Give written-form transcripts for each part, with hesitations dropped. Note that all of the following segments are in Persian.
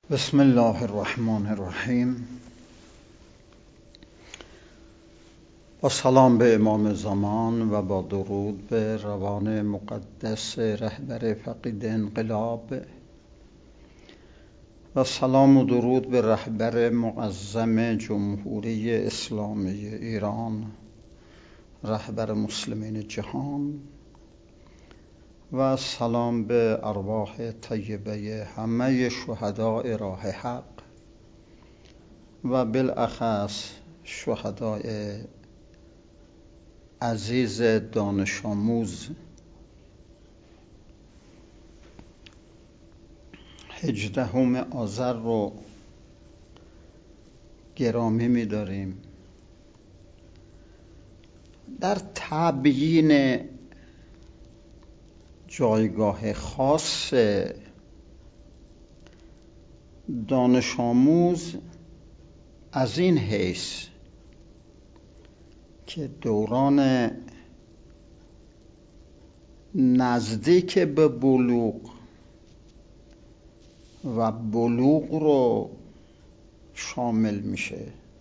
بسم الله الرحمن الرحیم. با سلام به امام زمان و با درود به روان مقدس رهبر فقید انقلاب و سلام و درود به رهبر معظم جمهوری اسلامی ایران، رهبر مسلمین جهان، و سلام به ارواح طیبه همه شهداء راه حق و بالاخص شهداء عزیز دانش آموز 18 آذر رو گرامی می‌داریم. در تبیین جایگاه خاص دانش آموز از این حیث که دوران نزدیک به بلوغ و بلوغ رو شامل میشه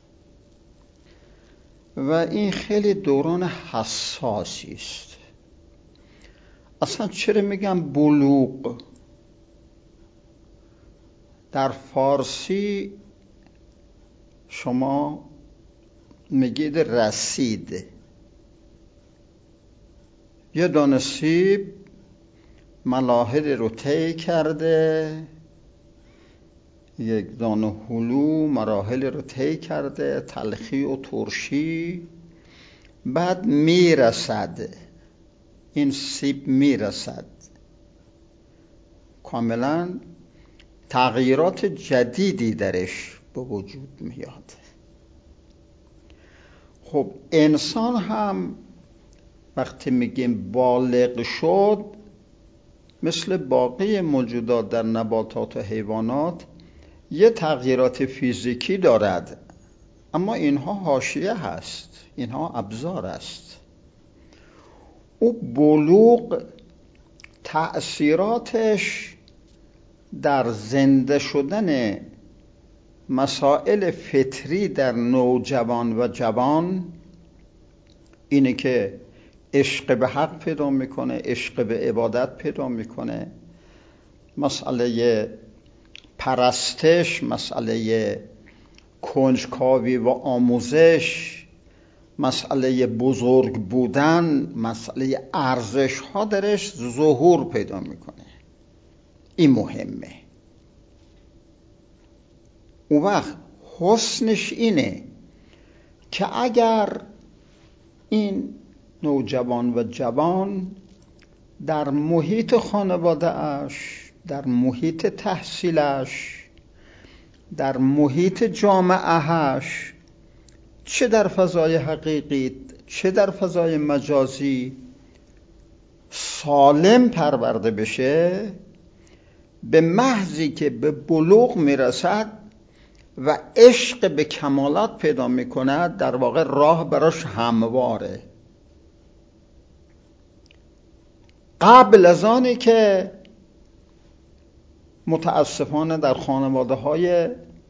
و این خیلی دوران حساسی است. اصلا چرا میگم بلوغ؟ در فارسی شما میگید رسید. یه دانه سیب مراحل رو طی کرده، یک دانه هلو مراحل رو طی کرده، تلخی و ترشی، بعد میرسد، این سیب میرسد، کاملا تغییرات جدیدی درش به وجود میاد. خب انسان هم وقتی میگیم بالغ شد، مثل باقی موجودات در نباتات و حیوانات یه تغییرات فیزیکی دارد، اما اینها حاشیه هست، اینها ابزار است. او بلوغ تأثیراتش در زنده شدن مسائل فطری در نوجوان و جوان اینه که عشق به حق پیدا میکنه، عشق به عبادت پیدا میکنه، مسئله پرستش، مسئله کنجکاوی و آموزش، مسئله بزرگ بودن، مسئله ارزش ها درش ظهور پیدا میکنه. این مهمه. اون وقت حسنش اینه که اگر این نوجوان و جوان در محیط خانواده اش، در محیط تحصیلش، در محیط جامعهش، چه در فضای حقیقی چه در فضای مجازی، سالم پرورده بشه، به محضی که به بلوغ میرسد و عشق به کمالات پیدا میکند، در واقع راه براش همواره. قبل از آنی که متاسفانه در خانواده های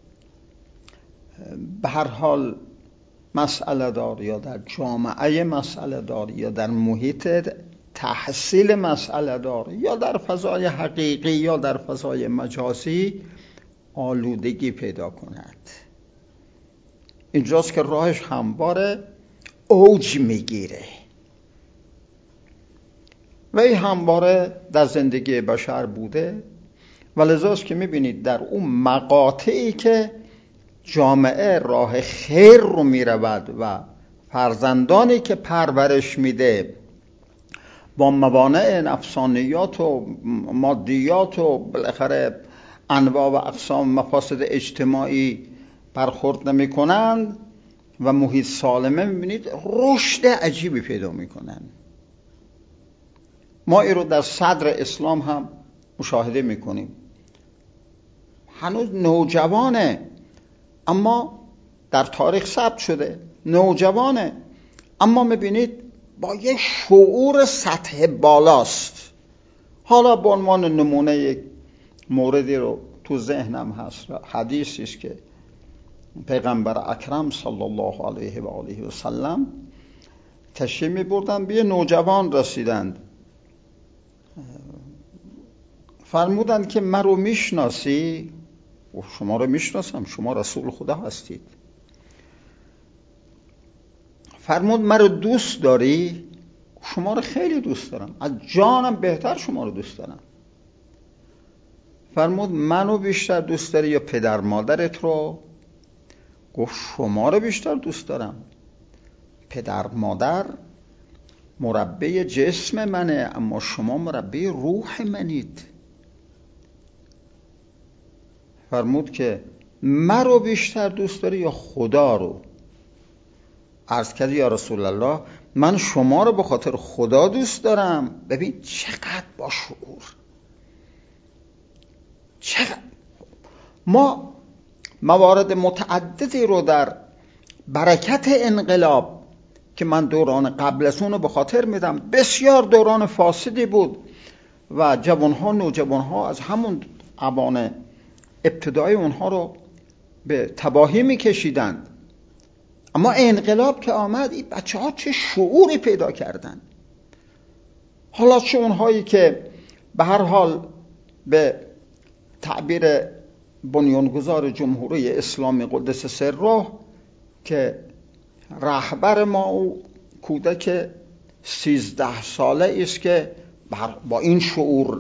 به هر حال مسئله دار یا در جامعه مسئله دار یا در محیط تحصیل مسئله دار یا در فضای حقیقی یا در فضای مجازی آلودگی پیدا کند، اینجاست که راهش همواره اوج میگیره و این همواره در زندگی بشر بوده و لذاست که میبینید در اون مقاطعی که جامعه راه خیر رو میرود و فرزندانی که پرورش میده با موانع نفسانیات و مادیات و بالاخره انواع و اقسام مفاسد اجتماعی برخورد نمی کنند و محیط سالمه، میبینید رشد عجیبی پیدا میکنن. ما این رو در صدر اسلام هم مشاهده میکنیم. هنوز نوجوانه اما در تاریخ ثبت شده، نوجوانه اما میبینید با یک شعور سطح بالاست. حالا به عنوان نمونه یک موردی رو تو ذهنم هست، حدیثی است که پیغمبر اکرم صلی الله علیه و آله و سلم تشریف می‌بردن، به نوجوان رسیدند، فرمودند که مرا میشناسی؟ و شما رو میشناسم، شما رسول خدا هستید. فرمود مرا دوست داری؟ شما رو خیلی دوست دارم، از جانم بهتر شما رو دوست دارم. فرمود منو بیشتر دوست داری یا پدر مادرت رو؟ گفت شما رو بیشتر دوست دارم. پدر مادر مربی جسم منه، اما شما مربی روح منید. فرمود که مرا بیشتر دوست داری یا خدا رو؟ عرض کرد یا رسول الله من شما رو به خاطر خدا دوست دارم. ببین چقدر با شعور، چقدر ما موارد متعددی رو در برکت انقلاب که من دوران قبل از اون رو به خاطر میدم، بسیار دوران فاسدی بود و جوانها نوجوانها از همون اوان ابتدای اونها رو به تباهی میکشیدند. اما انقلاب که آمد این بچه ها چه شعوری پیدا کردن. حالا چه اونهایی که به هر حال به تعبیر بنیانگذار جمهوری اسلامی قدس سره که رهبر ما و کودک 13 ساله است که با این شعور،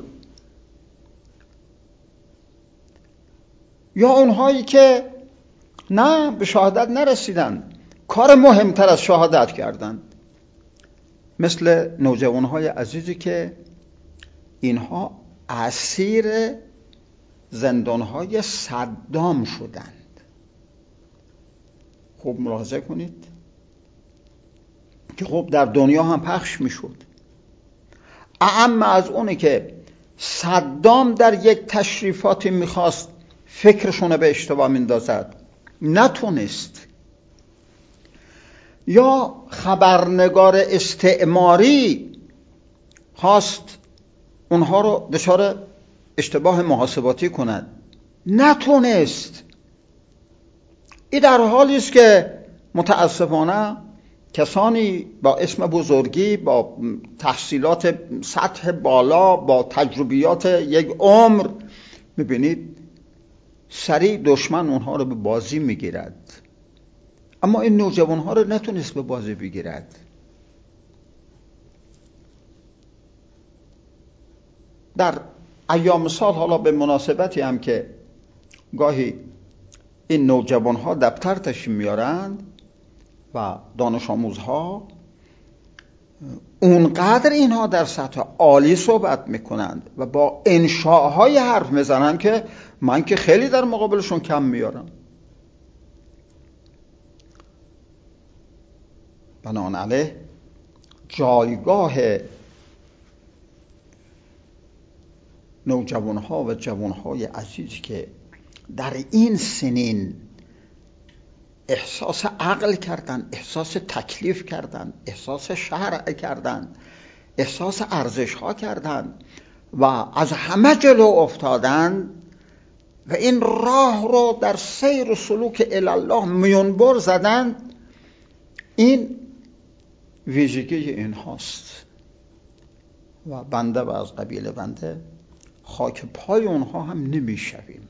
یا اونهایی که نه به شهادت نرسیدن، کار مهمتر از شهادت کردن، مثل نوجوانهای عزیزی که اینها اسیر زندانهای صدام شدند. خوب ملاحظه کنید که خب در دنیا هم پخش میشد. اما از اونه که صدام در یک تشریفاتی میخواست فکرشونه به اشتباه میندازد، نتونست. یا خبرنگار استعماری خواست اونها رو دچار اشتباه محاسباتی کند، نتونست. این در حالی است که متاسفانه کسانی با اسم بزرگی، با تحصیلات سطح بالا، با تجربیات یک عمر، میبینید سریع دشمن اونها رو به بازی میگیرد، اما این نوجوانها رو نتونست به بازی بگیرد. در ایام سال حالا به مناسبتی هم که گاهی این نوجوانها دفتر تشریف میارند و دانش آموزها، اونقدر اینها در سطح عالی صحبت میکنند و با انشاءهای حرف میزنند که من که خیلی در مقابلشون کم میارم. بنابراین جایگاه نوجوانها و جوانهای عزیزی که در این سنین احساس عقل کردن، احساس تکلیف کردن، احساس شرع کردن، احساس ارزش ها کردن و از همه جلو افتادن و این راه رو در سیر و سلوک الله میانبر زدن، این ویژگی این هاست و بنده و از قبیل بنده خاک پای اونها هم نمیشویم.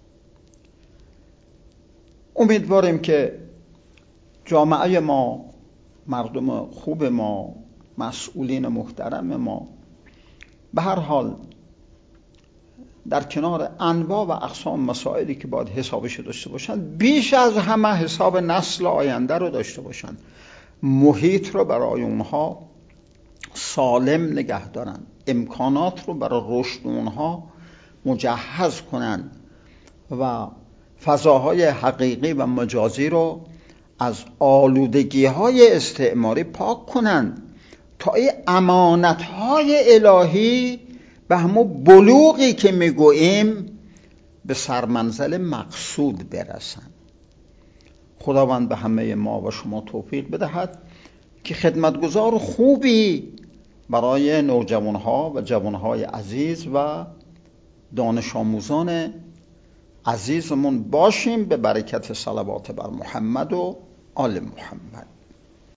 امیدواریم که جامعه ما، مردم خوب ما، مسئولین محترم ما به هر حال در کنار انواع و اقسام مسائلی که باید حسابش داشته باشن، بیش از همه حساب نسل آینده رو داشته باشن، محیط رو برای اونها سالم نگه دارن، امکانات رو برای رشد اونها مجهز کنن و فضاهای حقیقی و مجازی رو از آلودگی‌های استعماری پاک کنن تا این امانت‌های الهی به همون بلوغی که میگوییم به سرمنزل مقصود برسن. خداوند به همه ما و شما توفیق بدهد که خدمتگزار خوبی برای نوجوانها و جوانهای عزیز و دانش آموزان عزیزمون باشیم به برکت صلوات بر محمد و آل محمد.